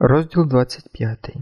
Розділ 25.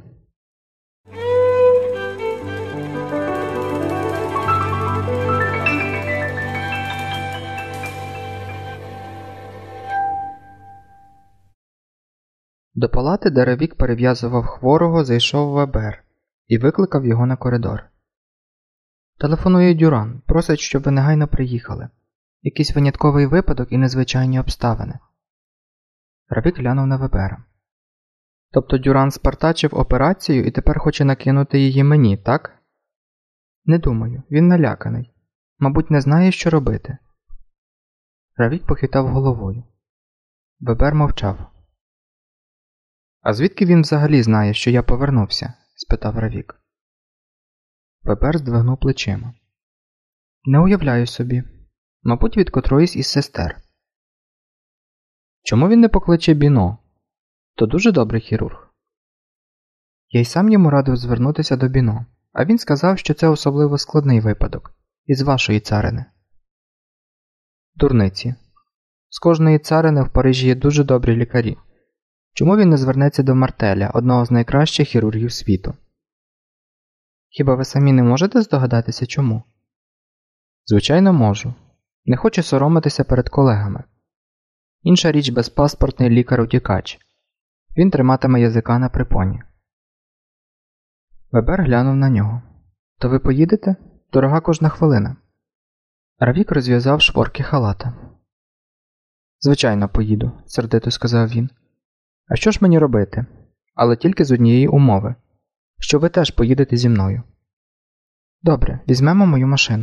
До палати, де Равік перев'язував хворого, зайшов Вебер і викликав його на коридор. «Телефонує Дюран, просить, щоб ви негайно приїхали. Якийсь винятковий випадок і незвичайні обставини». Равік глянув на Вебера. «Тобто Дюран спартачив операцію і тепер хоче накинути її мені, так?» «Не думаю, він наляканий. Мабуть, не знає, що робити». Равік похитав головою. Вебер мовчав. «А звідки він взагалі знає, що я повернувся?» – спитав Равік. Вебер здвигнув плечима. «Не уявляю собі. Мабуть, від котроїсь із сестер». «Чому він не покличе Біно? То дуже добрий хірург». «Я й сам йому радив звернутися до Біно, а він сказав, що це особливо складний випадок, із вашої царини». «Дурниці. З кожної царини в Парижі є дуже добрі лікарі. Чому він не звернеться до Мартеля, одного з найкращих хірургів світу?» «Хіба ви самі не можете здогадатися, чому?» «Звичайно, можу. Не хочу соромитися перед колегами. Інша річ безпаспортний лікар-утікач. Він триматиме язика на припоні». Вебер глянув на нього. «То ви поїдете? Дорога кожна хвилина». Равік розв'язав шпорки халата. «Звичайно, поїду», – сердито сказав він. «А що ж мені робити? Але тільки з однієї умови. Що ви теж поїдете зі мною». «Добре, візьмемо мою машину».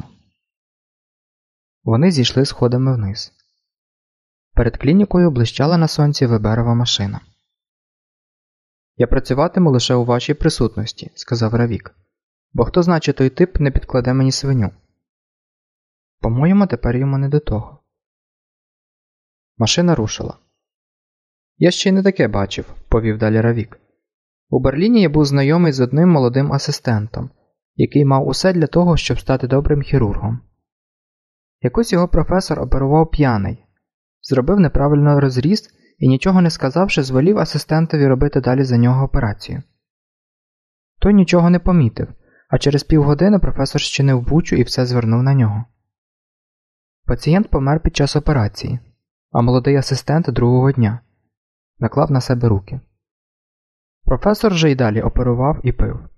Вони зійшли сходами вниз. Перед клінікою блищала на сонці Веберова машина. «Я працюватиму лише у вашій присутності», – сказав Равік. «Бо хто зна, чи той тип не підкладе мені свиню». «По-моєму, тепер йому не до того». Машина рушила. «Я ще й не таке бачив», – повів далі Равік. «У Берліні я був знайомий з одним молодим асистентом, який мав усе для того, щоб стати добрим хірургом. Якось його професор оперував п'яний, зробив неправильно розріз і, нічого не сказавши, звелів асистентові робити далі за нього операцію. Той нічого не помітив, а через півгодини професор щинив бучу і все звернув на нього. Пацієнт помер під час операції, а молодий асистент другого дня наклав на себе руки. Професор же й далі оперував і пив».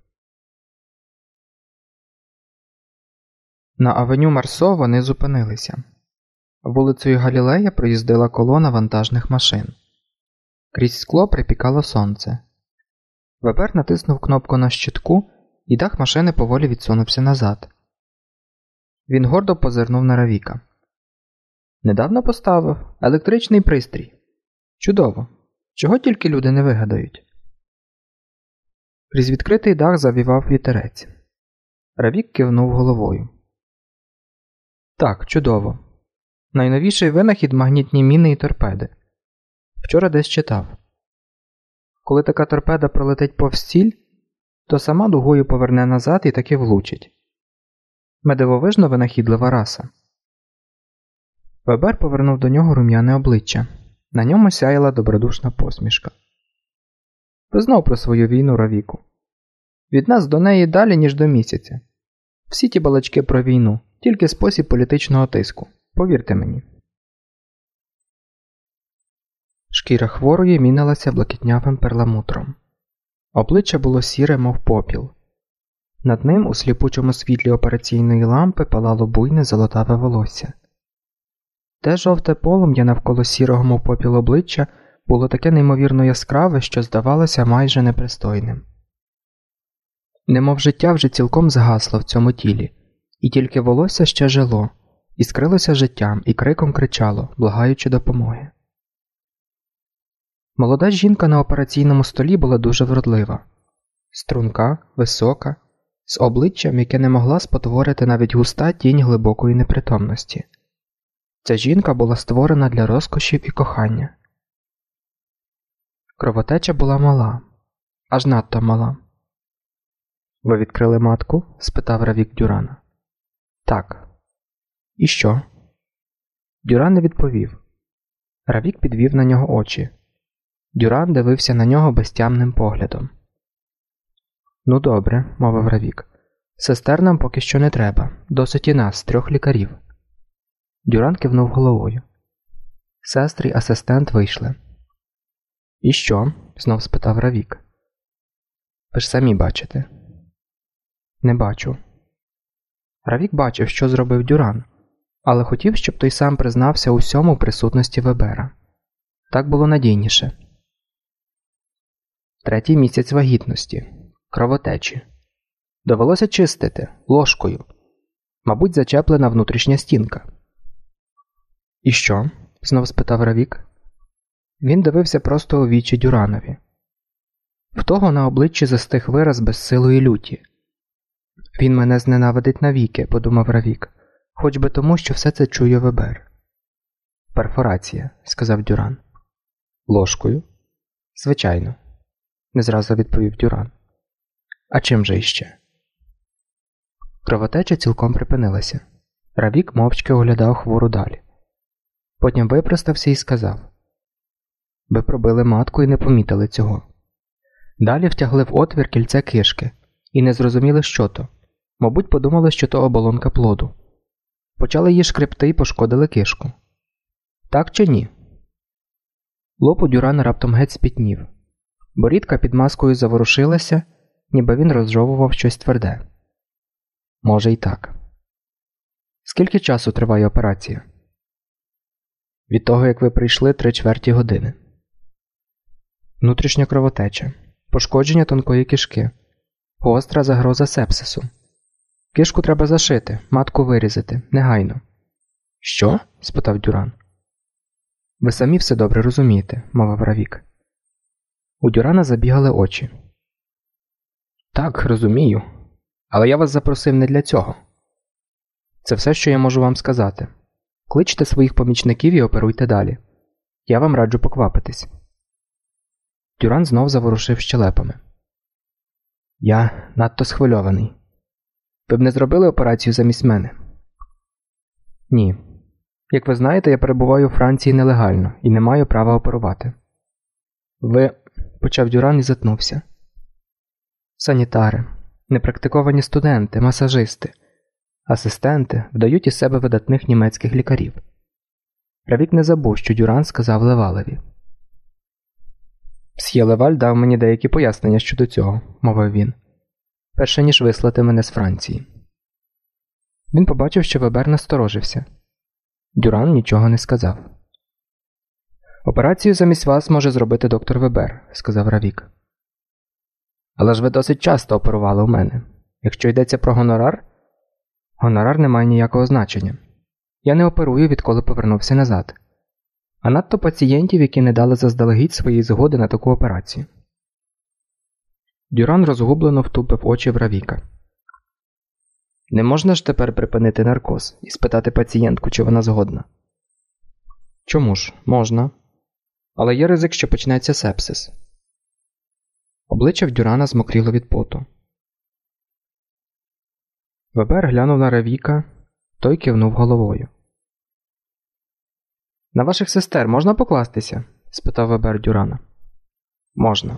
На авеню Марсо вони зупинилися. Вулицею Галілея проїздила колона вантажних машин. Крізь скло припікало сонце. Вебер натиснув кнопку на щитку, і дах машини поволі відсунувся назад. Він гордо позирнув на Равіка. «Недавно поставив. Електричний пристрій. Чудово. Чого тільки люди не вигадають». Крізь відкритий дах завівав вітерець. Равік кивнув головою. «Так, чудово. Найновіший винахід – магнітні міни і торпеди. Вчора десь читав. Коли така торпеда пролетить повз ціль, то сама дугою поверне назад і таки влучить. Ми дивовижно винахідлива раса». Вебер повернув до нього рум'яне обличчя. На ньому сяяла добродушна посмішка. «Ви знов про свою війну, Равіку. Від нас до неї далі, ніж до місяця. Всі ті балачки про війну – тільки спосіб політичного тиску. Повірте мені». Шкіра хворої мінилася блакитнявим перламутром. Обличчя було сіре, мов попіл. Над ним у сліпучому світлі операційної лампи палало буйне золотаве волосся. Те жовте полум'я навколо сірого, мов попіл обличчя, було таке неймовірно яскраве, що здавалося майже непристойним. Немов життя вже цілком згасло в цьому тілі, і тільки волосся ще жило, іскрилося життям і криком кричало, благаючи допомоги. Молода жінка на операційному столі була дуже вродлива. Струнка, висока, з обличчям, яке не могла спотворити навіть густа тінь глибокої непритомності. Ця жінка була створена для розкошів і кохання. Кровотеча була мала, аж надто мала. «Ви відкрили матку?» – спитав Равік Дюрана. «Так». «І що?» Дюран не відповів. Равік підвів на нього очі. Дюран дивився на нього безтямним поглядом. «Ну добре», – мовив Равік. «Сестер нам поки що не треба. Досить і нас, 3 лікарів». Дюран кивнув головою. Сестри й асистент вийшли. «І що?» – знов спитав Равік. «Ви ж самі бачите». «Не бачу». Равік бачив, що зробив Дюран, але хотів, щоб той сам признався усьому в присутності Вебера. Так було надійніше. 3-й місяць вагітності. Кровотечі. Довелося чистити ложкою. Мабуть, зачеплена внутрішня стінка. «І що?» – знов спитав Равік. Він дивився просто у вічі Дюранові. В того на обличчі застиг вираз безсилої люті. «Він мене зненавидить навіки», – подумав Равік, хоч би тому, що все це чує Вебер. «Перфорація», – сказав Дюран. «Ложкою?» «Звичайно», – не зразу відповів Дюран. «А чим же іще?» Кровотеча цілком припинилася. Равік мовчки оглядав хвору далі. Потім випростався і сказав: «Ви пробили матку і не помітили цього». Далі втягли в отвір кільце кишки і не зрозуміли, що то. Мабуть, подумали, що то оболонка плоду. Почали її шкребти і пошкодили кишку. Так чи ні? Лоб у Дюрана раптом геть спітнів. Борідка під маскою заворушилася, ніби він розжовував щось тверде. Може й так. Скільки часу триває операція? Від того, як ви прийшли, 3/4 години. Внутрішня кровотеча. Пошкодження тонкої кишки. Гостра загроза сепсису. Кишку треба зашити, матку вирізати. Негайно. Що? Спитав Дюран. Ви самі все добре розумієте, мовив Равік. У Дюрана забігали очі. Так, розумію. Але я вас запросив не для цього. Це все, що я можу вам сказати. Кличте своїх помічників і оперуйте далі. Я вам раджу поквапитись. Дюран знов заворушив щелепами. Я надто схвильований. Ви б не зробили операцію замість мене? Ні. Як ви знаєте, я перебуваю у Франції нелегально і не маю права оперувати. Ви... почав Дюран і затнувся. Санітари, непрактиковані студенти, масажисти, асистенти вдають із себе видатних німецьких лікарів. Равік не забув, що Дюран сказав Левалеві. «Мсьє Леваль дав мені деякі пояснення щодо цього», – мовив він, – «перше, ніж вислати мене з Франції». Він побачив, що Вебер насторожився. Дюран нічого не сказав. «Операцію замість вас може зробити доктор Вебер», – сказав Равік. «Але ж ви досить часто оперували у мене. Якщо йдеться про гонорар?» «Гонорар не має ніякого значення. Я не оперую, відколи повернувся назад. А надто пацієнтів, які не дали заздалегідь своєї згоди на таку операцію». Дюран розгублено втупив очі в Равіка. «Не можна ж тепер припинити наркоз і спитати пацієнтку, чи вона згодна?» «Чому ж? Можна. Але є ризик, що почнеться сепсис». Обличчя в Дюрана змокріло від поту. Вебер глянув на Равіка, той кивнув головою. «На ваших сестер можна покластися?» – спитав Вебер Дюрана. «Можна».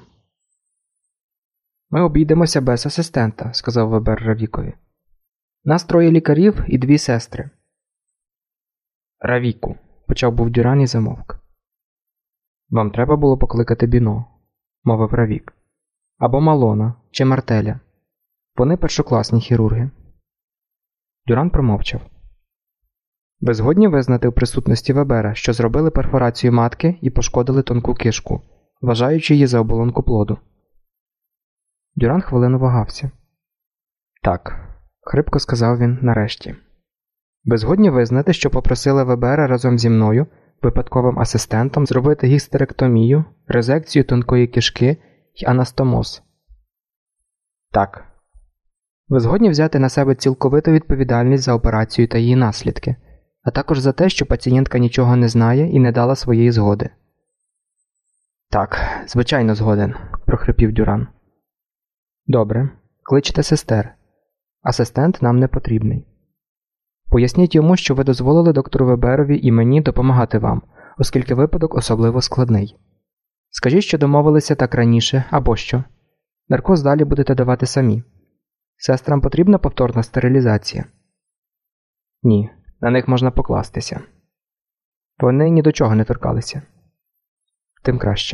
«Ми обійдемося без асистента», – сказав Вебер Равікові. «Нас 3 лікарів і 2 сестри». «Равіку», – почав був Дюран і замовк. «Вам треба було покликати Біно», – мовив Равік. «Або Малона, чи Мартеля. Вони першокласні хірурги». Дюран промовчав. «Ви згодні визнати в присутності Вебера, що зробили перфорацію матки і пошкодили тонку кишку, вважаючи її за оболонку плоду?» Дюран хвилину вагався. «Так», – хрипко сказав він нарешті. «Ви згодні визнати, що попросили Вебера разом зі мною, випадковим асистентом, зробити гістеректомію, резекцію тонкої кишки й анастомоз?» «Так». «Ви згодні взяти на себе цілковиту відповідальність за операцію та її наслідки, а також за те, що пацієнтка нічого не знає і не дала своєї згоди?» «Так, звичайно згоден», – прохрипів Дюран. «Добре, кличте сестер. Асистент нам не потрібний. Поясніть йому, що ви дозволили доктору Веберові і мені допомагати вам, оскільки випадок особливо складний. Скажіть, що домовилися так раніше, або що. Наркоз далі будете давати самі. Сестрам потрібна повторна стерилізація? Ні, на них можна покластися. Вони ні до чого не торкалися. Тим краще.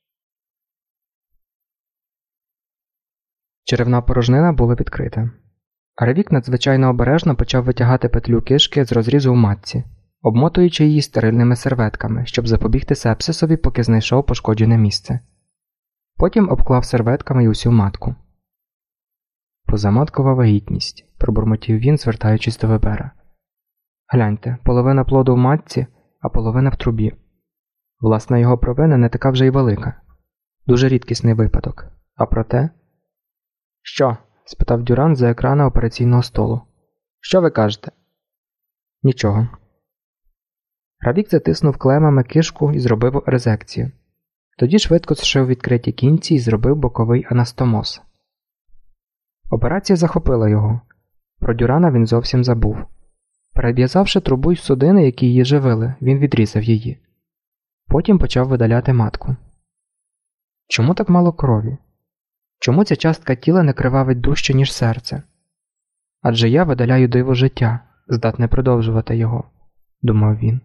Черевна порожнина була відкрита. Равік надзвичайно обережно почав витягати петлю кишки з розрізу в матці, обмотуючи її стерильними серветками, щоб запобігти сепсисові, поки знайшов пошкоджене місце. Потім обклав серветками й усю матку. «Позаматкова вагітність», – пробурмотів він, звертаючись до Вебера. «Гляньте, половина плоду в матці, а половина в трубі. Власна його провина не така вже й велика. Дуже рідкісний випадок. А проте...» «Що?» – спитав Дюран за екрана операційного столу. «Що ви кажете?» «Нічого». Равік затиснув клемами кишку і зробив резекцію. Тоді швидко зшив відкриті кінці і зробив боковий анастомоз. Операція захопила його. Про Дюрана він зовсім забув. Перев'язавши трубу й судини, які її живили, він відрізав її. Потім почав видаляти матку. Чому так мало крові? Чому ця частка тіла не кривавить дужче, ніж серце? Адже я видаляю диво життя, здатне продовжувати його, думав він.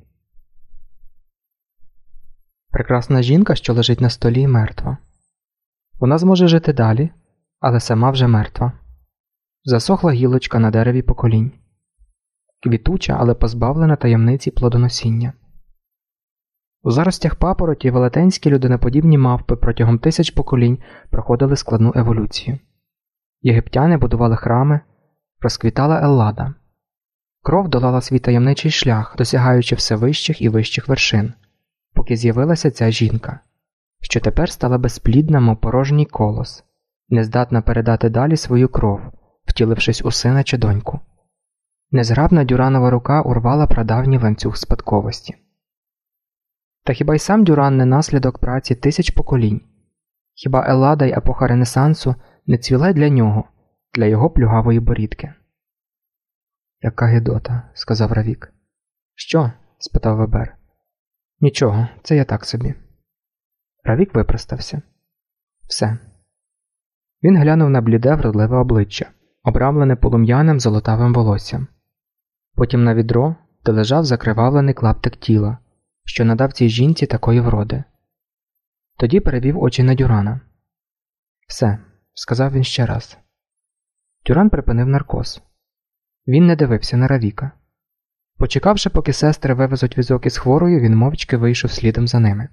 Прекрасна жінка, що лежить на столі, мертва. Вона зможе жити далі, але сама вже мертва. Засохла гілочка на дереві поколінь. Квітуча, але позбавлена таємниці плодоносіння. У заростях папороті велетенські людиноподібні мавпи протягом тисяч поколінь проходили складну еволюцію. Єгиптяни будували храми, розквітала Еллада. Кров долала свій таємничий шлях, досягаючи все вищих і вищих вершин, поки з'явилася ця жінка, що тепер стала безплідна, мов порожній колос, нездатна передати далі свою кров, втілившись у сина чи доньку. Незграбна Дюранова рука урвала прадавній ланцюг спадковості. Та хіба й сам Дюран не наслідок праці тисяч поколінь? Хіба Еллада й епоха Ренесансу не цвіла для нього, для його плюгавої борідки? «Яка гидота», – сказав Равік. «Що?» – спитав Вебер. «Нічого, це я так собі». Равік випростався. «Все». Він глянув на бліде, вродливе обличчя, обрамлене полум'яним золотавим волоссям. Потім на відро, де лежав закривавлений клаптик тіла, що надав цій жінці такої вроди. Тоді перевів очі на Дюрана. «Все», – сказав він ще раз. Дюран припинив наркоз. Він не дивився на Равіка. Почекавши, поки сестри вивезуть візок із хворою, він мовчки вийшов слідом за ними.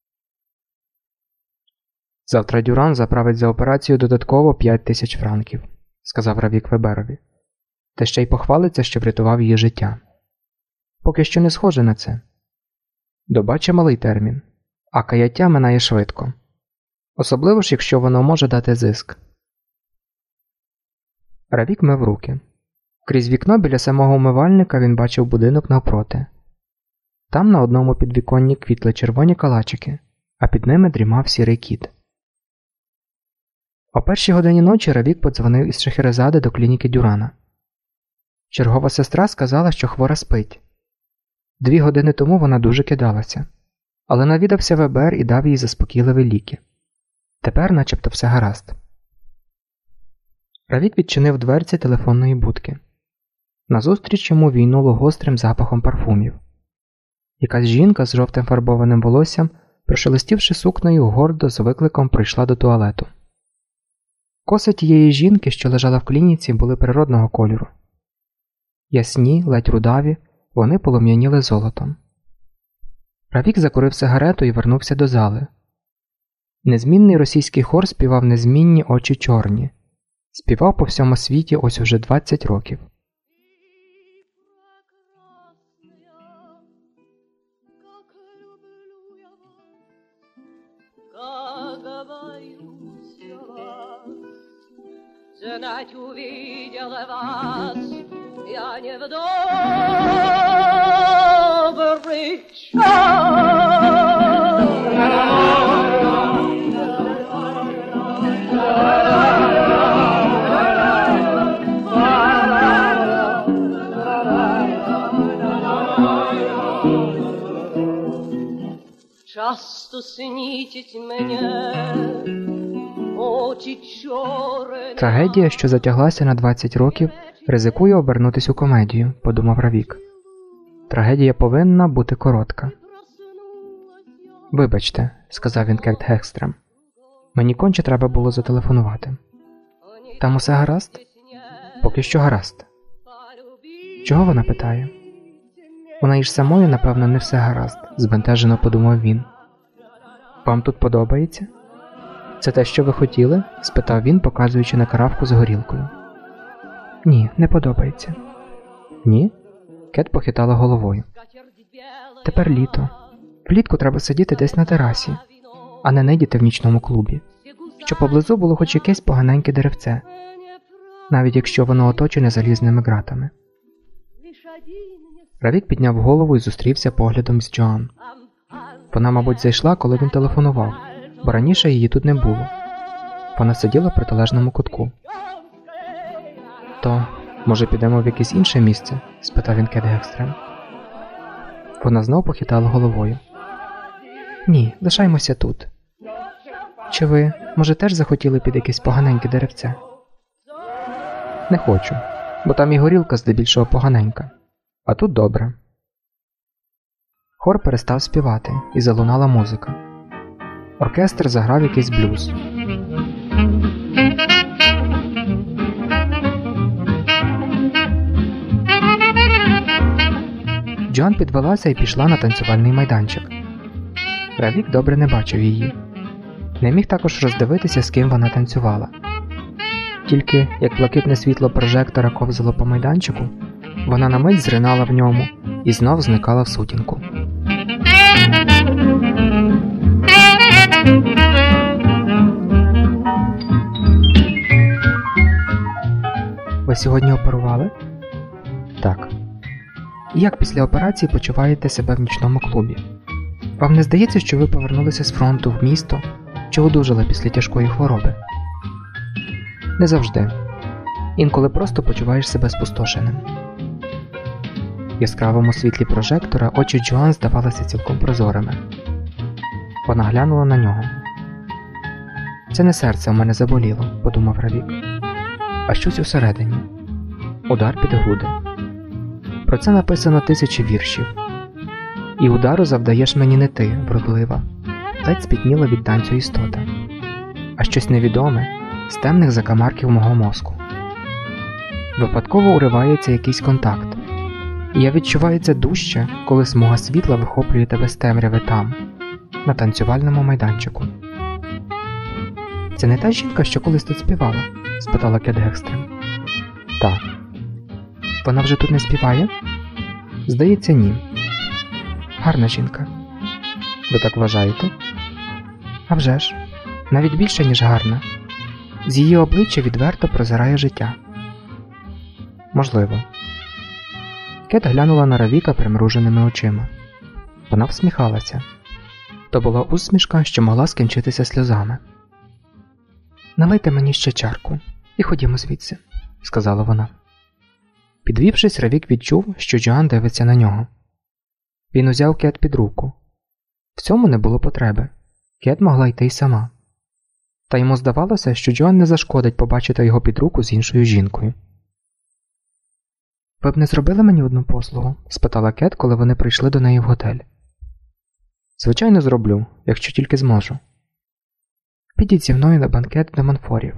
«Завтра Дюран заправить за операцію додатково 5000 франків», – сказав Равік Веберові. «Та ще й похвалиться, що врятував її життя. Поки що не схоже на це. Доба чималий термін, а каяття минає швидко. Особливо ж, якщо воно може дати зиск». Равік мив руки. Крізь вікно біля самого умивальника він бачив будинок навпроти. Там на одному підвіконні квітли червоні калачики, а під ними дрімав сірий кіт. О 1-й годині ночі Равік подзвонив із Шахерезади до клініки Дюрана. Чергова сестра сказала, що хвора спить. 2 години тому вона дуже кидалася, але навідався Вебер і дав їй заспокійливі ліки. Тепер начебто все гаразд. Равік відчинив дверці телефонної будки. Назустріч йому війнуло гострим запахом парфумів. Якась жінка з жовтим фарбованим волоссям, прошелестівши сукнею, гордо з викликом прийшла до туалету. Коси тієї жінки, що лежала в клініці, були природного кольору. Ясні, ледь рудаві, вони полум'яніли золотом. Равік закурив сигарету і вернувся до зали. Незмінний російський хор співав «Незмінні очі чорні». Співав по всьому світі ось уже 20 років. Знать увидела вас я не в добрый час. часто снитесь мне очі чорні. Трагедія, що затяглася на 20 років, ризикує обернутись у комедію, подумав Равік. Трагедія повинна бути коротка. «Вибачте», – сказав він Кет Гекстрем. «Мені конче треба було зателефонувати». «Там усе гаразд?» «Поки що гаразд». «Чого вона питає?» «Вона і ж самою, напевно, не все гаразд», – збентежено подумав він. «Вам тут подобається?» «Це те, що ви хотіли?» – спитав він, показуючи на каравку з горілкою. «Ні, не подобається». «Ні?» – Кет похитала головою. «Тепер літо. Влітку треба сидіти десь на терасі, а не нидіти в нічному клубі, щоб поблизу було хоч якесь поганеньке деревце, навіть якщо воно оточене залізними ґратами». Равік підняв голову і зустрівся поглядом з Джоан. Вона, мабуть, зайшла, коли він телефонував, бо раніше її тут не було. Вона сиділа в протилежному кутку. «То, може, підемо в якесь інше місце?» – спитав він Кет Гекстрем. Вона знов похитала головою. «Ні, лишаймося тут. Чи ви, може, теж захотіли під якесь поганеньке деревце?» «Не хочу, бо там і горілка здебільшого поганенька. А тут добре». Хор перестав співати, і залунала музика. Оркестр заграв якийсь блюз. Джоан підвелася і пішла на танцювальний майданчик. Равік добре не бачив її. Не міг також роздивитися, з ким вона танцювала. Тільки, як блакитне світло прожектора ковзало по майданчику, вона на мить зринала в ньому і знов зникала в сутінку. Ви сьогодні оперували? Так. Як після операції почуваєте себе в нічному клубі? Вам не здається, що ви повернулися з фронту в місто, чи одужали після тяжкої хвороби? Не завжди. Інколи просто почуваєш себе спустошеним. В яскравому світлі прожектора очі Джоан здавалися цілком прозорими. Вона глянула на нього. «Це не серце у мене заболіло», – подумав Равік, – «а щось усередині. Удар під груди. Про це написано 1000 віршів. І удару завдаєш мені не ти, вродлива, ледь спітніла від танцю істота, а щось невідоме з темних закамарків мого мозку. Випадково уривається якийсь контакт, і я відчуваю це дужче, коли смуга світла вихоплює тебе з темряви там, на танцювальному майданчику». «Це не та жінка, що колись тут співала?» – спитала Кет Гекстрем. «Так». «Вона вже тут не співає?» «Здається, ні». «Гарна жінка». «Ви так вважаєте?» «А вже ж, навіть більше, ніж гарна. З її обличчя відверто прозирає життя». «Можливо». Кет глянула на Равіка примруженими очима. Вона всміхалася. То була усмішка, що могла скінчитися сльозами. «Налийте мені ще чарку і ходімо звідси», – сказала вона. Підвівшись, Равік відчув, що Джоан дивиться на нього. Він узяв Кет під руку. В цьому не було потреби. Кет могла йти й сама. Та йому здавалося, що Джоан не зашкодить побачити його під руку з іншою жінкою. «Ви б не зробили мені одну послугу?» – спитала Кет, коли вони прийшли до неї в готель. «Звичайно, зроблю, якщо тільки зможу. Підіть зі мною на банкет до Монфорів».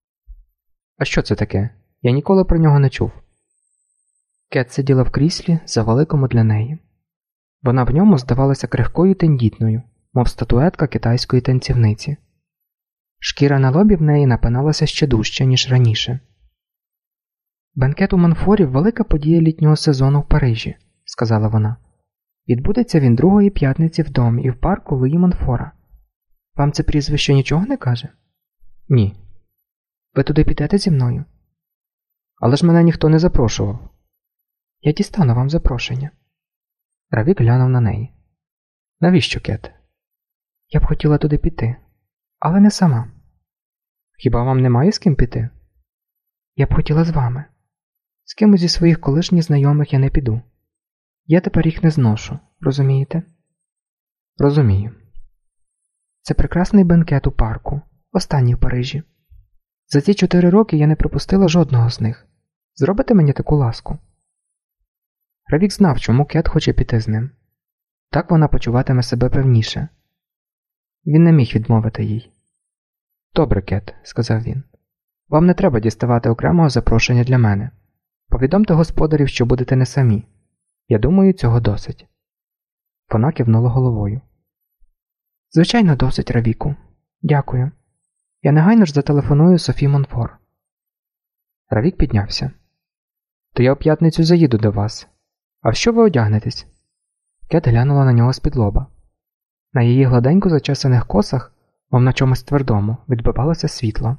«А що це таке? Я ніколи про нього не чув». Кет сиділа в кріслі, завеликому для неї. Вона в ньому здавалася крихкою й тендітною, мов статуетка китайської танцівниці. Шкіра на лобі в неї напиналася ще дужче, ніж раніше. «Банкет у Монфорів – велика подія літнього сезону в Парижі», – сказала вона. «Відбудеться він 2-ї п'ятниці в домі і в парку Луї Монфора. Вам це прізвище нічого не каже?» «Ні». «Ви туди підете зі мною?» «Але ж мене ніхто не запрошував». «Я дістану вам запрошення». Равік глянув на неї. «Навіщо, Кет?» «Я б хотіла туди піти, але не сама». «Хіба вам немає з ким піти?» «Я б хотіла з вами. З кимось зі своїх колишніх знайомих я не піду. Я тепер їх не зношу, розумієте?» «Розумію». Це прекрасний бенкет у парку, останній в Парижі. За ці 4 роки я не пропустила жодного з них. Зробите мені таку ласку?» Равік знав, чому Кет хоче піти з ним. Так вона почуватиме себе певніше. Він не міг відмовити їй. «Добре, Кет», – сказав він. «Вам не треба діставати окремого запрошення для мене. Повідомте господарів, що будете не самі. Я думаю, цього досить». Вона кивнула головою. «Звичайно, досить, Равіку. Дякую. Я негайно ж зателефоную Софі Монфор». Равік піднявся. «То я у п'ятницю заїду до вас. А в що ви одягнетесь?» Кет глянула на нього з-під лоба. На її гладенько зачесаних косах, мов на чомусь твердому, відбивалося світло.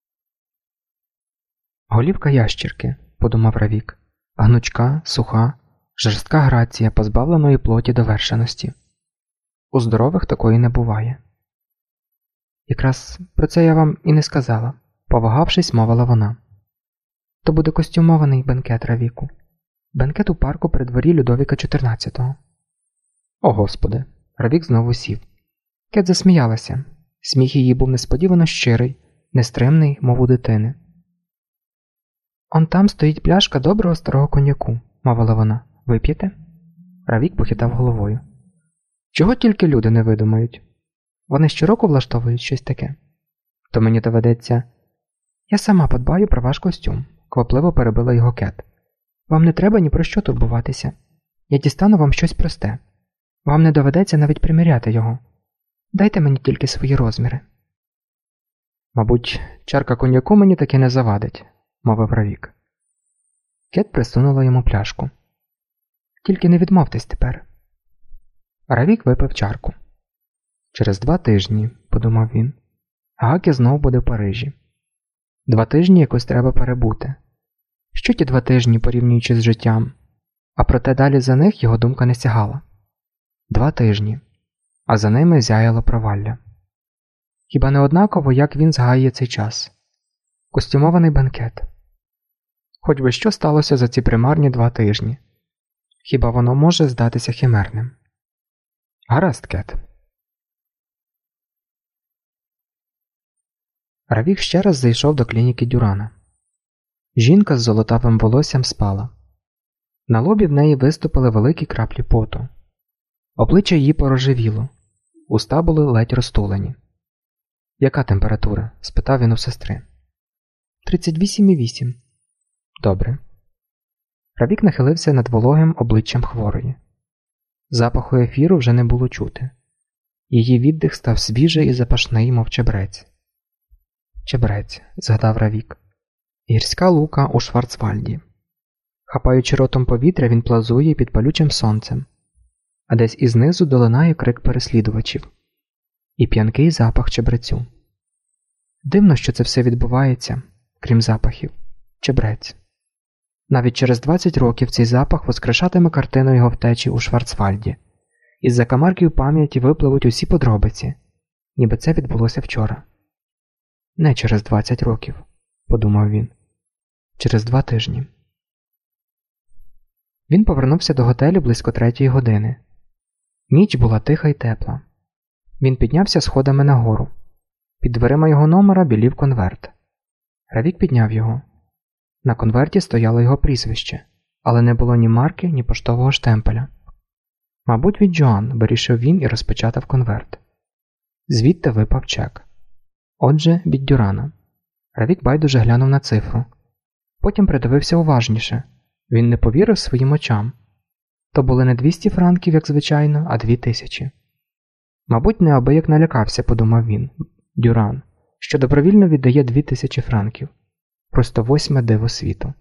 «Голівка ящірки», – подумав Равік. «Гнучка, суха, жорстка грація позбавленої плоті довершеності. У здорових такої не буває». «Якраз про це я вам і не сказала», – повагавшись, мовила вона. «То буде костюмований бенкет, Равіку. Бенкет у парку при дворі Людовіка XIV». «О, Господи!» Равік знову сів. Кет засміялася. Сміх її був несподівано щирий, нестримний, мов у дитини. «Он там стоїть пляшка доброго старого коньяку», – мовила вона. «Вип'єте?» Равік похитав головою. «Чого тільки люди не видумають? Вони щороку влаштовують щось таке. То мені доведеться...» «Я сама подбаю про ваш костюм», – квапливо перебила його Кет. «Вам не треба ні про що турбуватися. Я дістану вам щось просте. Вам не доведеться навіть приміряти його. Дайте мені тільки свої розміри». «Мабуть, чарка коньяку мені таки не завадить», – мовив Равік. Кет присунула йому пляшку. «Тільки не відмовтесь тепер». Равік випив чарку. «Через 2 тижні», – подумав він, – «Гакі знов буде в Парижі. 2 тижні якось треба перебути. Що ті 2 тижні, порівнюючи з життям? А проте далі за них його думка не сягала. 2 тижні, а за ними зяяло провалля. Хіба не однаково, як він згаює цей час? Костюмований бенкет. Хоч би що сталося за ці примарні 2 тижні? Хіба воно може здатися химерним? Гаразд, Кет». Равік ще раз зайшов до клініки Дюрана. Жінка з золотавим волоссям спала. На лобі в неї виступили великі краплі поту. Обличчя її порожевіло, уста були ледь розтулені. «Яка температура?» – спитав він у сестри. 38,8. «Добре». Равік нахилився над вологим обличчям хворої. Запаху ефіру вже не було чути. Її віддих став свіжий і запашний, мов чебрець. «Чебрець», – згадав Равік. «Гірська лука у Шварцвальді». Хапаючи ротом повітря, він плазує під палючим сонцем, а десь ізнизу долинає крик переслідувачів і п'янкий запах чебрецю. Дивно, що це все відбувається, крім запахів. Чебрець. Навіть через 20 років цей запах воскрешатиме картину його втечі у Шварцвальді. Із закамарків пам'яті випливуть усі подробиці, ніби це відбулося вчора. Не через 20 років, подумав він. Через 2 тижні. Він повернувся до готелю близько 3-ї години. Ніч була тиха й тепла. Він піднявся сходами нагору. Під дверима його номера білів конверт. Равік підняв його. На конверті стояло його прізвище, але не було ні марки, ні поштового штемпеля. Мабуть, від Джоан, вирішив він і розпечатав конверт. Звідти випав чек. Отже, від Дюрана. Равік байдуже глянув на цифру. Потім придивився уважніше. Він не повірив своїм очам. То були не 200 франків, як звичайно, а 2000. Мабуть, неабияк налякався, подумав він, Дюран, що добровільно віддає 2000 франків. Просто 8-ме диво світу.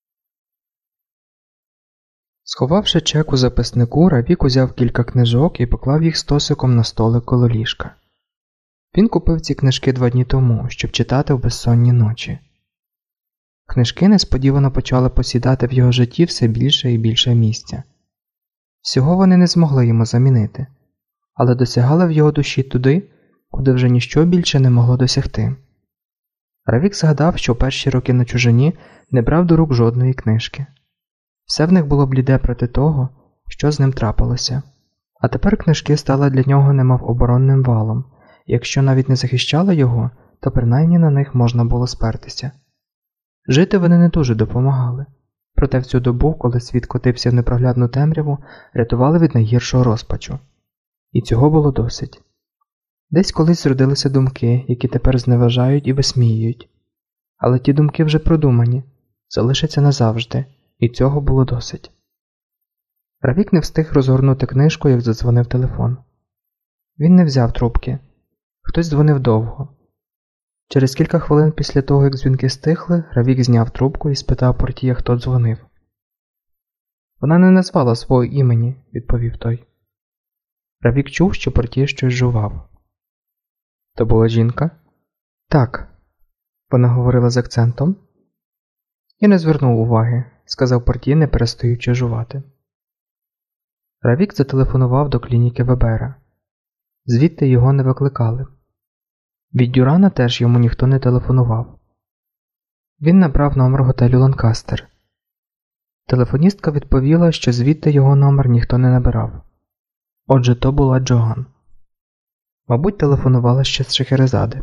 Сховавши чек у записнику, Равік узяв кілька книжок і поклав їх стосиком на столик коло ліжка. Він купив ці книжки 2 дні тому, щоб читати в безсонні ночі. Книжки несподівано почали посідати в його житті все більше і більше місця. Всього вони не змогли йому замінити, але досягали в його душі туди, куди вже ніщо більше не могло досягти. Равік згадав, що в перші роки на чужині не брав до рук жодної книжки. Все в них було бліде проти того, що з ним трапилося. А тепер книжки стали для нього немов оборонним валом, якщо навіть не захищали його, то принаймні на них можна було спертися. Жити вони не дуже допомагали. Проте в цю добу, коли світ котився в непроглядну темряву, рятували від найгіршого розпачу. І цього було досить. Десь колись зродилися думки, які тепер зневажають і висміюють. Але ті думки вже продумані, залишаться назавжди, і цього було досить. Равік не встиг розгорнути книжку, як задзвонив телефон. Він не взяв трубки. Хтось дзвонив довго. Через кілька хвилин після того, як дзвінки стихли, Равік зняв трубку і спитав портьє, хто дзвонив. «Вона не назвала свого імені», – відповів той. Равік чув, що портьє щось жував. «То була жінка?» «Так». Вона говорила з акцентом. «Я не звернув уваги», – сказав портьє, не перестаючи жувати. Равік зателефонував до клініки Вебера. Звідти його не викликали. Від Дюрана теж йому ніхто не телефонував. Він набрав номер готелю Ланкастер. Телефоністка відповіла, що звідти його номер ніхто не набирав. Отже, то була Джоан. Мабуть, телефонувала ще з Шехерезади.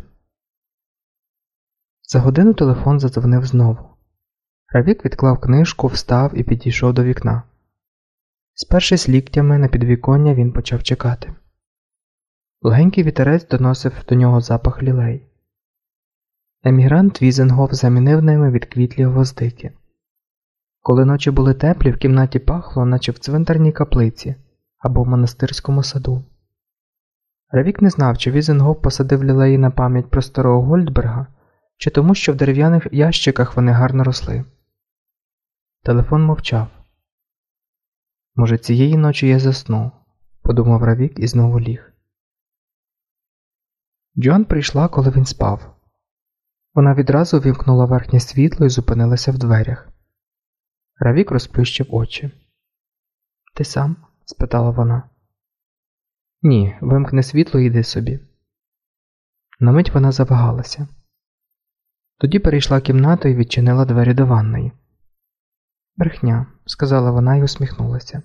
За годину телефон задзвонив знову. Равік відклав книжку, встав і підійшов до вікна. Спершись ліктями на підвіконня, він почав чекати. Легенький вітерець доносив до нього запах лілей. Емігрант Візенгоф замінив ними відквітлі гвоздики. Коли ночі були теплі, в кімнаті пахло, наче в цвинтарній каплиці або в монастирському саду. Равік не знав, чи Візенгоф посадив лілеї на пам'ять про старого Гольдберга, чи тому, що в дерев'яних ящиках вони гарно росли. Телефон мовчав. «Може, цієї ночі я засну», – подумав Равік і знову ліг. Джоан прийшла, коли він спав. Вона відразу вімкнула верхнє світло і зупинилася в дверях. Равік розплющив очі. «Ти сам?» – спитала вона. «Ні, вимкни світло і йди собі». На мить вона завагалася. Тоді перейшла кімнату і відчинила двері до ванної. «Брехня», – сказала вона і усміхнулася.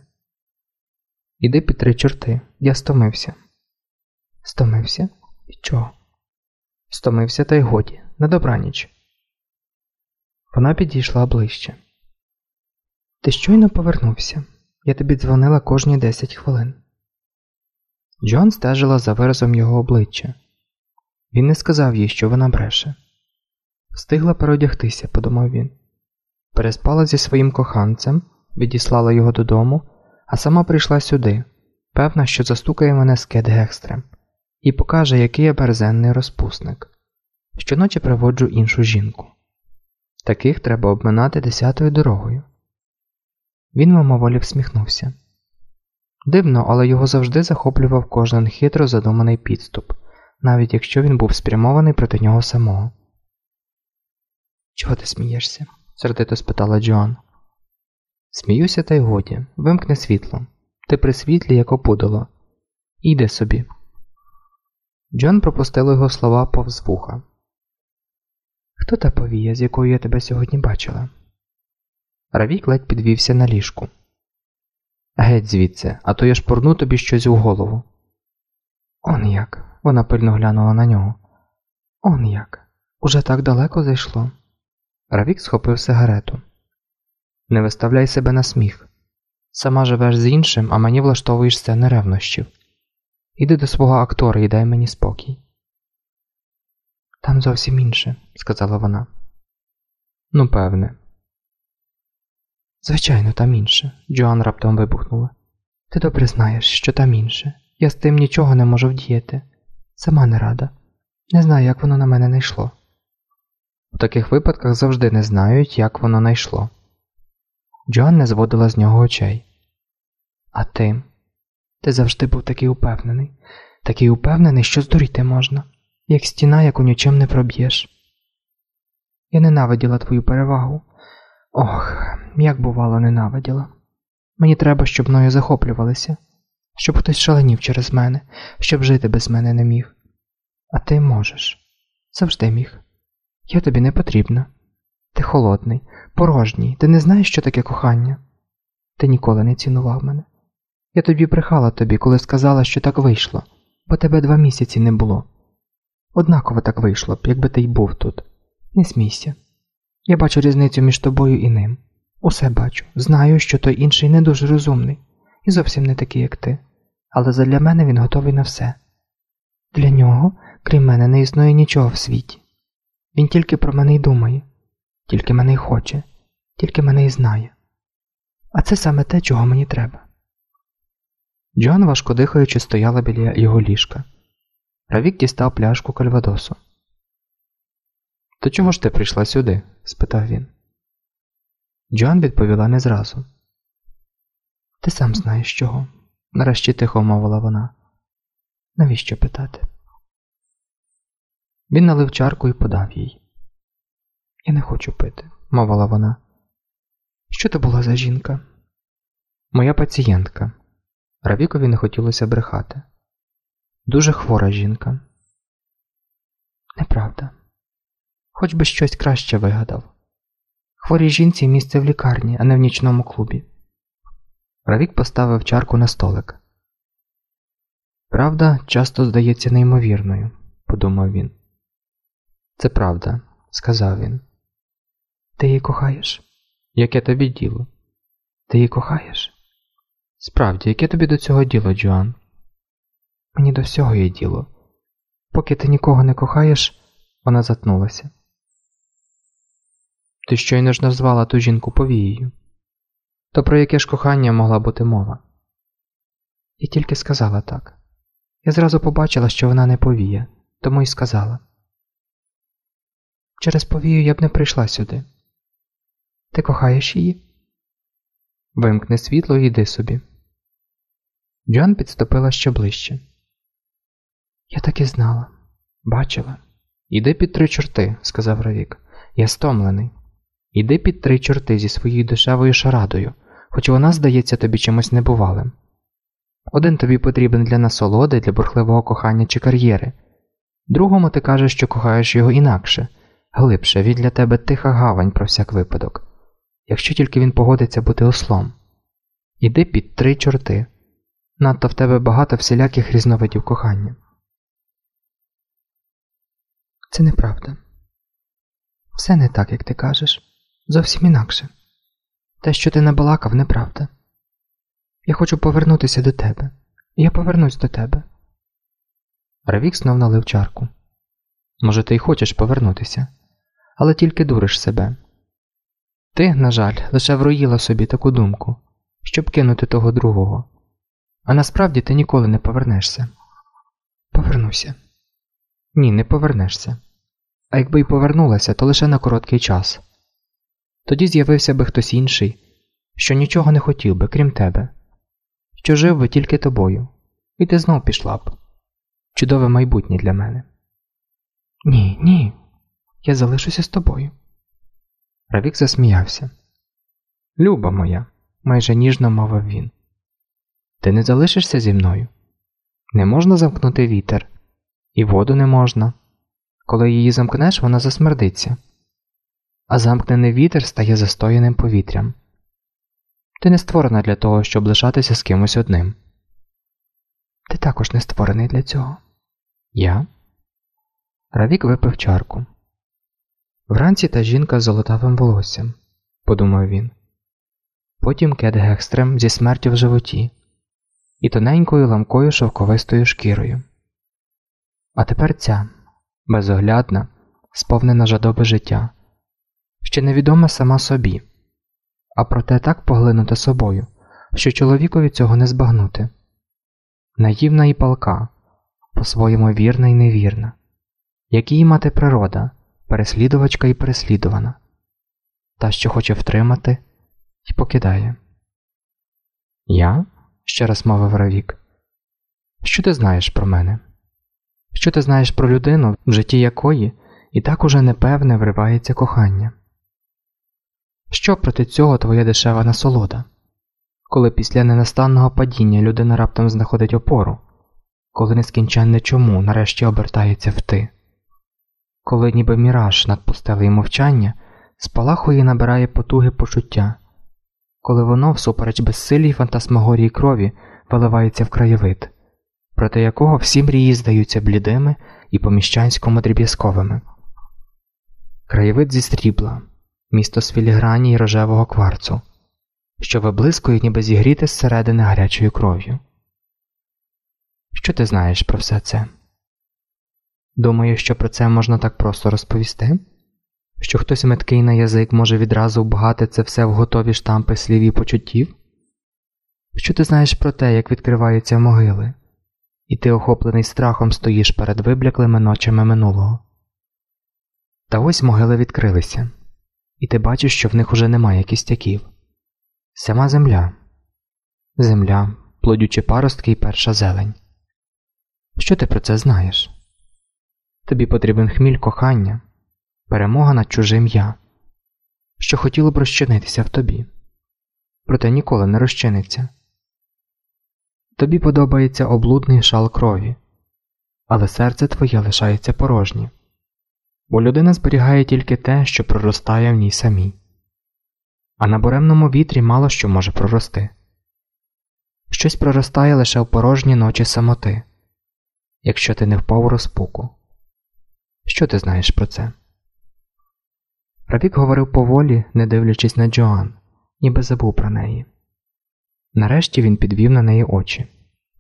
«Іди під 3 чорти, я стомився». «Стомився? Від чого?» «Стомився, та й годі. На добраніч». Вона підійшла ближче. «Ти щойно повернувся. Я тобі дзвонила кожні 10 хвилин». Джоан стежила за виразом його обличчя. Він не сказав їй, що вона бреше. «Встигла переодягтися», – подумав він. Переспала зі своїм коханцем, відіслала його додому, а сама прийшла сюди, певна, що застукає мене з Кетгекстрем, і покаже, який я берзенний розпусник. Щоночі приводжу іншу жінку. Таких треба обминати 10-ю дорогою. Він мимоволі всміхнувся. Дивно, але його завжди захоплював кожен хитро задуманий підступ, навіть якщо він був спрямований проти нього самого. «Чого ти смієшся?» – сердито спитала Джоан. «Сміюся, та й годі. Вимкни світло. Ти при світлі, як опудало. Іди собі». Джоан пропустила його слова повз вуха. «Хто та повія, з якою я тебе сьогодні бачила?» Равік ледь підвівся на ліжку. «Геть звідси, а то я шпурну тобі щось у голову». «Он як?» – вона пильно глянула на нього. «Он як? Уже так далеко зайшло?» Равік схопив сигарету. «Не виставляй себе на сміх. Сама живеш з іншим, а мені влаштовуєш сцени ревнощів. Іди до свого актора і дай мені спокій». «Там зовсім інше», – сказала вона. «Ну, певне». «Звичайно, там інше», – Джоан раптом вибухнула. «Ти добре знаєш, що там інше. Я з тим нічого не можу вдіяти. Сама не рада. Не знаю, як воно на мене найшло». У таких випадках завжди не знають, як воно найшло. Джоан не зводила з нього очей. «А ти? Ти завжди був такий упевнений, що здуріти можна, як стіна, яку нічим не проб'єш. Я ненавиділа твою перевагу. Ох, як бувало ненавиділа. Мені треба, щоб мною захоплювалися, щоб хтось шаленів через мене, щоб жити без мене не міг. А ти можеш. Завжди міг. Я тобі не потрібна. Ти холодний, порожній, ти не знаєш, що таке кохання. Ти ніколи не цінував мене. Я тобі брехала тобі, коли сказала, що так вийшло, бо тебе 2 місяці не було. Однаково так вийшло б, якби ти й був тут. Не смійся. Я бачу різницю між тобою і ним. Усе бачу. Знаю, що той інший не дуже розумний. І зовсім не такий, як ти. Але задля мене він готовий на все. Для нього, крім мене, не існує нічого в світі. Він тільки про мене й думає. Тільки мене й хоче. Тільки мене й знає. А це саме те, чого мені треба. Джоан, важко дихаючи, стояла біля його ліжка. Равік дістав пляшку кальвадосу. «То чого ж ти прийшла сюди?» – спитав він. Джоан відповіла не зразу. «Ти сам знаєш чого», – нарешті тихо мовила вона. «Навіщо питати?» Він налив чарку і подав їй. «Я не хочу пити», – мовила вона. «Що то була за жінка?» «Моя пацієнтка». Равікові не хотілося брехати. «Дуже хвора жінка». «Неправда. Хоч би щось краще вигадав. Хворій жінці місце в лікарні, а не в нічному клубі». Равік поставив чарку на столик. «Правда часто здається неймовірною», – подумав він. «Це правда», – сказав він. «Ти її кохаєш?» «Яке тобі діло?» «Ти її кохаєш?» «Справді, яке тобі до цього діло, Джоан?» «Мені до всього є діло. Поки ти нікого не кохаєш...» Вона затнулася. «Ти щойно ж назвала ту жінку повією. То про яке ж кохання могла бути мова?» «Я тільки сказала так. Я зразу побачила, що вона не повія, тому й сказала. Через повію я б не прийшла сюди. Ти кохаєш її?» «Вимкни світло і йди собі». Джоан підступила ще ближче. «Я так і знала. Бачила». «Іди під 3 чорти», – сказав Равік. «Я стомлений. Іди під 3 чорти зі своєю дешевою шарадою, хоч вона здається тобі чимось небувалим. Один тобі потрібен для насолоди, для бурхливого кохання чи кар'єри. Другому ти кажеш, що кохаєш його інакше, глибше, він для тебе тиха гавань про всяк випадок. Якщо тільки він погодиться бути ослом. Іди під 3 чорти. Надто в тебе багато всіляких різновидів кохання». «Це неправда. Все не так, як ти кажеш. Зовсім інакше. Те, що ти набалакав, неправда. Я хочу повернутися до тебе. І я повернусь до тебе». Равік знов налив чарку. «Може, ти й хочеш повернутися, але тільки дуриш себе. Ти, на жаль, лише вроїла собі таку думку, щоб кинути того другого. А насправді ти ніколи не повернешся». «Повернуся». «Ні, не повернешся. А якби й повернулася, то лише на короткий час. Тоді з'явився би хтось інший, що нічого не хотів би, крім тебе, що жив би тільки тобою, і ти знов пішла б. Чудове майбутнє для мене». «Ні, ні, я залишуся з тобою». Равік засміявся. «Люба моя», – майже ніжно мовив він. «Ти не залишишся зі мною? Не можна замкнути вітер, і воду не можна. Коли її замкнеш, вона засмердиться. А замкнений вітер стає застояним повітрям. Ти не створена для того, щоб лишатися з кимось одним». «Ти також не створений для цього». «Я?» Равік випив чарку. «Вранці та жінка з золотавим волоссям», – подумав він. Потім Кет Гекстрем зі смертю в животі і тоненькою ламкою шовковистою шкірою. А тепер ця, безоглядна, сповнена жадоби життя, ще невідома сама собі, а проте так поглинута собою, що чоловікові цього не збагнути. Наївна і палка, по-своєму вірна і невірна, як її мати природа, переслідувачка і переслідувана, та, що хоче втримати і покидає. «Я?» – ще раз мовив Равік. «Що ти знаєш про мене? Що ти знаєш про людину, в житті якої і так уже непевне вривається кохання? Що проти цього твоя дешева насолода? Коли після ненастанного падіння людина раптом знаходить опору, коли нескінченне чому нарешті обертається в ти, коли ніби міраж над пустелею мовчання спалахує і набирає потуги почуття, коли воно, всупереч безсилій фантасмагорії крові, виливається в краєвид, проти якого всі мрії здаються блідими і по-міщанському дріб'язковими. Краєвид зі срібла, місто з філіграні й рожевого кварцу, що виблискують, ніби зігріти зсередини гарячою кров'ю. Що ти знаєш про все це? Думаю, що про це можна так просто розповісти? Що хтось меткий на язик може відразу вбагати це все в готові штампи слів і почуттів? Що ти знаєш про те, як відкриваються могили, і ти, охоплений страхом, стоїш перед вибляклими ночами минулого? Та ось могили відкрилися, і ти бачиш, що в них уже немає кістяків. Сама земля. Земля, плодючі паростки і перша зелень. Що ти про це знаєш? Тобі потрібен хміль кохання, перемога над чужим «я», що хотіло б розчинитися в тобі, проте ніколи не розчиниться. Тобі подобається облудний шал крові, але серце твоє лишається порожнє, бо людина зберігає тільки те, що проростає в ній самій. А на буремному вітрі мало що може прорости. Щось проростає лише в порожні ночі самоти, якщо ти не впав у розпуку. Що ти знаєш про це? Равік говорив поволі, не дивлячись на Джоан, ніби забув про неї. Нарешті він підвів на неї очі.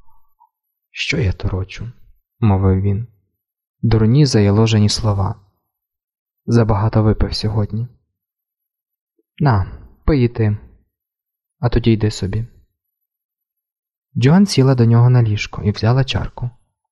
«Що я торочу?» – мовив він. Дурні заяложені слова. Забагато випив сьогодні. На, пий ти, а тоді йди собі. Джоан сіла до нього на ліжко і взяла чарку.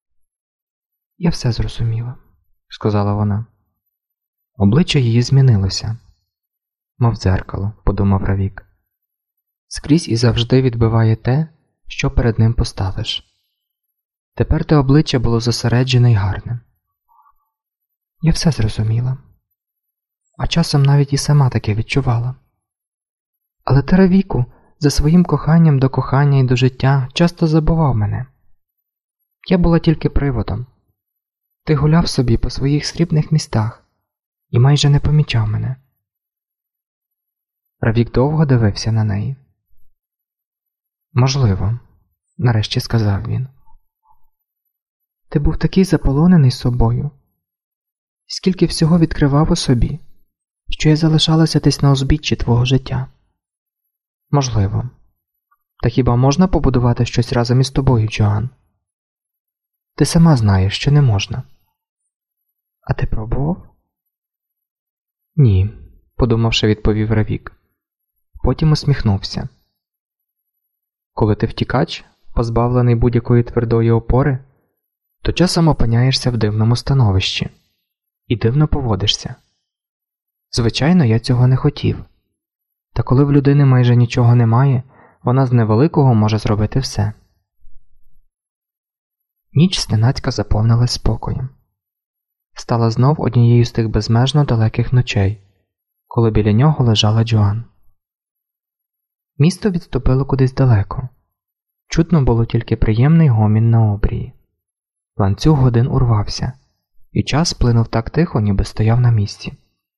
«Я все зрозуміла», – сказала вона. Обличчя її змінилося. «Мов дзеркало», – подумав Равік. «Скрізь і завжди відбиває те, що перед ним поставиш». Тепер те обличчя було зосереджене й гарне. «Я все зрозуміла. А часом навіть і сама таке відчувала. Але ти, Равіку, за своїм коханням до кохання і до життя часто забував мене. Я була тільки приводом. Ти гуляв собі по своїх срібних містах і майже не помічав мене». Равік довго дивився на неї. «Можливо», – нарешті сказав він. «Ти був такий заполонений собою, скільки всього відкривав у собі, що я залишалася десь на узбіччі твого життя. Можливо. Та хіба можна побудувати щось разом із тобою, Джоан? Ти сама знаєш, що не можна». «А ти пробував?» «Ні», – подумавши, відповів Равік. Потім усміхнувся. «Коли ти втікач, позбавлений будь-якої твердої опори, то часом опиняєшся в дивному становищі і дивно поводишся. Звичайно, я цього не хотів. Та коли в людини майже нічого немає, вона з невеликого може зробити все». Ніч зненацька заповнилась спокоєм. Стала знов однією з тих безмежно далеких ночей, коли біля нього лежала Джоан. Місто відступило кудись далеко. Чутно було тільки приємний гомін на обрії. Ланцюг годин урвався, і час плинув так тихо, ніби стояв на місці.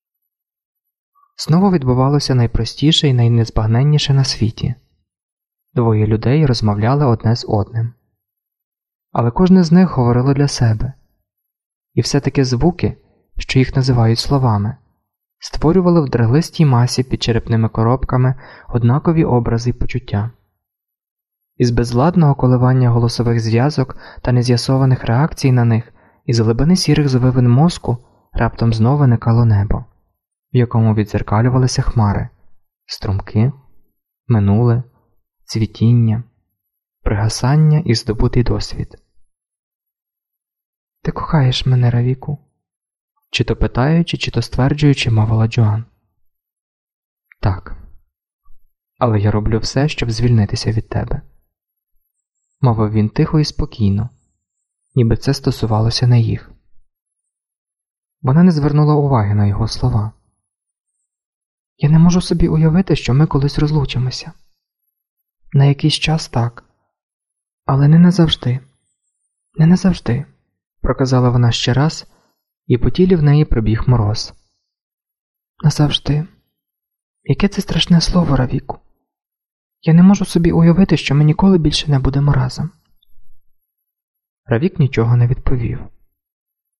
Знову відбувалося найпростіше і найнезбагненніше на світі. Двоє людей розмовляли одне з одним. Але кожне з них говорило для себе. І все-таки звуки, що їх називають словами, створювали в драглистій масі під черепними коробками однакові образи й почуття. Із безладного коливання голосових зв'язок та нез'ясованих реакцій на них із глибини сірих звивин мозку раптом знову виникало небо, в якому віддзеркалювалися хмари, струмки, минуле, цвітіння, пригасання і здобутий досвід. «Ти кохаєш мене, Равіку?» Чи то питаючи, чи то стверджуючи, мовила Джоан. «Так. Але я роблю все, щоб звільнитися від тебе», – мовив він тихо і спокійно, ніби це стосувалося не їх. Вона не звернула уваги на його слова. «Я не можу собі уявити, що ми колись розлучимося. На якийсь час так. Але не назавжди. Не назавжди», – проказала вона ще раз, і по тілі в неї пробіг мороз. «Назавжди. Яке це страшне слово, Равіку. Я не можу собі уявити, що ми ніколи більше не будемо разом». Равік нічого не відповів.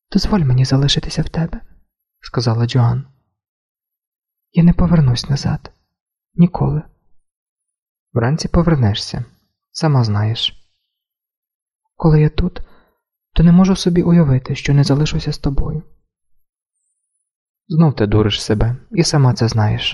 «Дозволь мені залишитися в тебе», – сказала Джоан. «Я не повернусь назад. Ніколи». «Вранці повернешся. Сама знаєш». «Коли я тут, то не можу собі уявити, що не залишуся з тобою». «Знов ти дуриш себе, і сама це знаєш».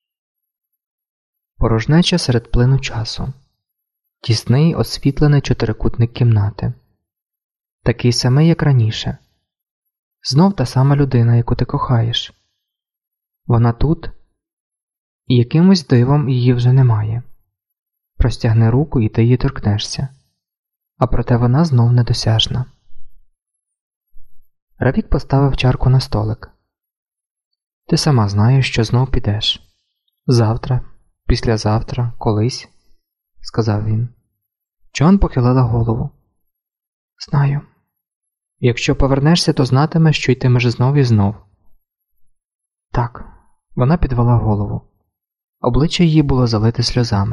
Порожнеча серед плину часу. Тісний, освітлений чотирикутник кімнати. Такий самий, як раніше. Знов та сама людина, яку ти кохаєш. Вона тут, і якимось дивом її вже немає. Простягни руку, і ти її торкнешся. А проте вона знов недосяжна. Равік поставив чарку на столик. «Ти сама знаєш, що знов підеш. Завтра, післязавтра, колись», – сказав він. Джоан похилила голову. «Знаю. Якщо повернешся, то знатимеш, що йтимеш знов і знов». «Так», – вона підвела голову. Обличчя її було залите сльозами.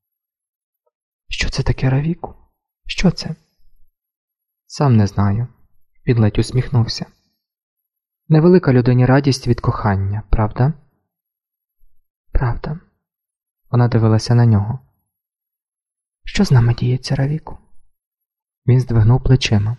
«Що це таке, Равіку? Що це?» «Сам не знаю», – він ледь усміхнувся. «Невелика людині радість від кохання, правда?» «Правда». Вона дивилася на нього. «Що з нами діється, Равіку?» Він здвигнув плечима.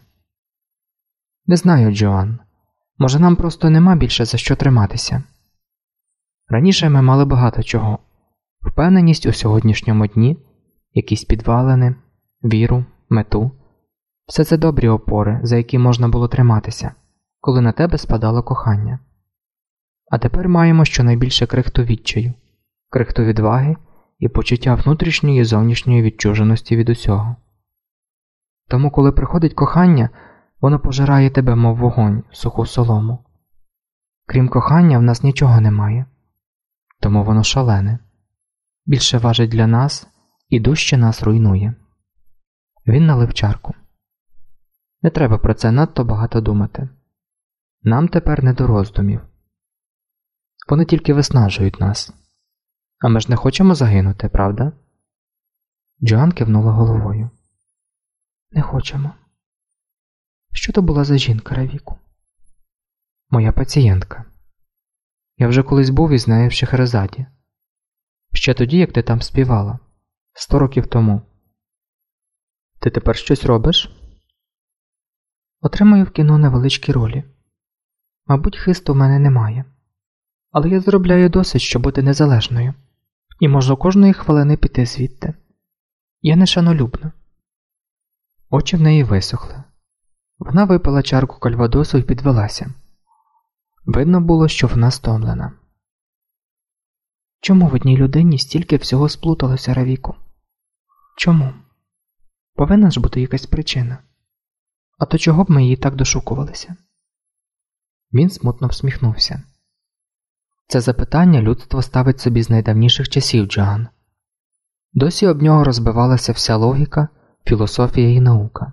«Не знаю, Джоан. Може, нам просто нема більше за що триматися. Раніше ми мали багато чого. Впевненість у сьогоднішньому дні, якісь підвалини, віру, мету. Все це добрі опори, за які можна було триматися, коли на тебе спадало кохання. А тепер маємо щонайбільше крихту відчаю, крихту відваги і почуття внутрішньої і зовнішньої відчуженості від усього. Тому, коли приходить кохання, воно пожирає тебе, мов вогонь, суху солому. Крім кохання, в нас нічого немає. Тому воно шалене. Більше важить для нас і дужче нас руйнує». Він налив чарку. «Не треба про це надто багато думати. Нам тепер не до роздумів. Вони тільки виснажують нас. А ми ж не хочемо загинути, правда?» Джоан кивнула головою. «Не хочемо. Що то була за жінка, Равіку?» «Моя пацієнтка. Я вже колись був із нею в Шехерезаді. Ще тоді, як ти там співала. 100 років тому. Ти тепер щось робиш?» «Отримую в кіно невеличкі ролі. Мабуть, хисту в мене немає. Але я заробляю досить, щоб бути незалежною. І можу кожної хвилини піти звідти. Я не шанолюбна». Очі в неї висохли. Вона випила чарку кальвадосу і підвелася. Видно було, що вона стомлена. «Чому в одній людині стільки всього сплуталося, Равіку? Чому? Повинна ж бути якась причина. А то чого б ми її так дошукувалися?» Він смутно всміхнувся. «Це запитання людство ставить собі з найдавніших часів, Джоан. Досі об нього розбивалася вся логіка, філософія і наука».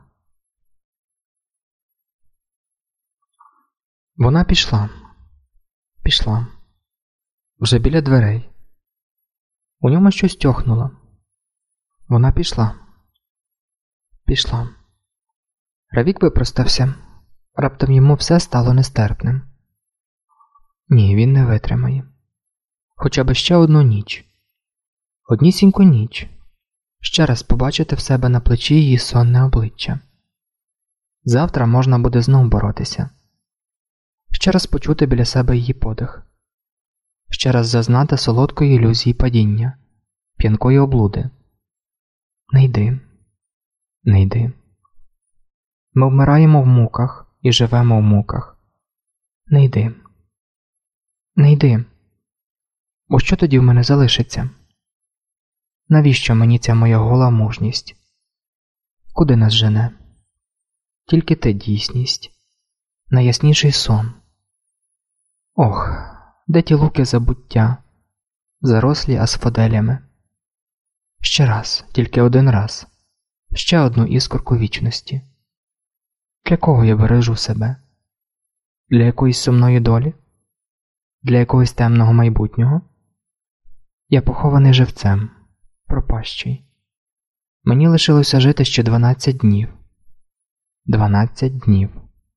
Вона пішла. Пішла. Вже біля дверей. У ньому щось тьохнуло. Вона пішла. Пішла. Равік випростався. Раптом йому все стало нестерпним. Ні, він не витримає. Хоча б ще одну ніч. Однісіньку ніч. Ще раз побачити в себе на плечі її сонне обличчя. Завтра можна буде знов боротися. Ще раз почути біля себе її подих. Ще раз зазнати солодкої ілюзії падіння, п'янкої облуди. Не йди. Не йди. Ми вмираємо в муках і живемо в муках. Не йди. Не йди. Бо що тоді в мене залишиться? Навіщо мені ця моя гола мужність? Куди нас жене? Тільки ти дійсність. Найясніший сон. Ох, де ті луки забуття, зарослі асфоделями. Ще раз, тільки один раз. Ще одну іскорку вічності. Для кого я бережу себе? Для якоїсь сумної долі? Для якогось темного майбутнього? Я похований живцем, пропащий. Мені лишилося жити ще 12 днів. 12 днів.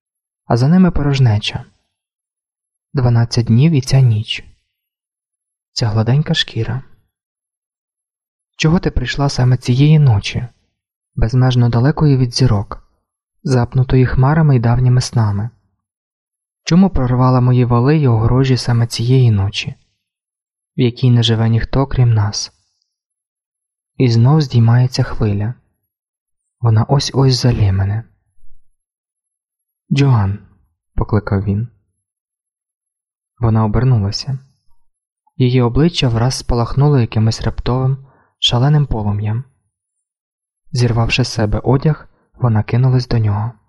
а за ними порожнеча. 12 днів і ця ніч. Ця гладенька шкіра. Чого ти прийшла саме цієї ночі, безмежно далекої від зірок, запнутої хмарами й давніми снами? Чому прорвала мої вали й огорожі саме цієї ночі, в якій не живе ніхто, крім нас? І знов здіймається хвиля. Вона ось-ось залє мене. «Джоан», – покликав він. Вона обернулася. Її обличчя враз спалахнуло якимось раптовим, шаленим полум'ям. Зірвавши з себе одяг, вона кинулась до нього.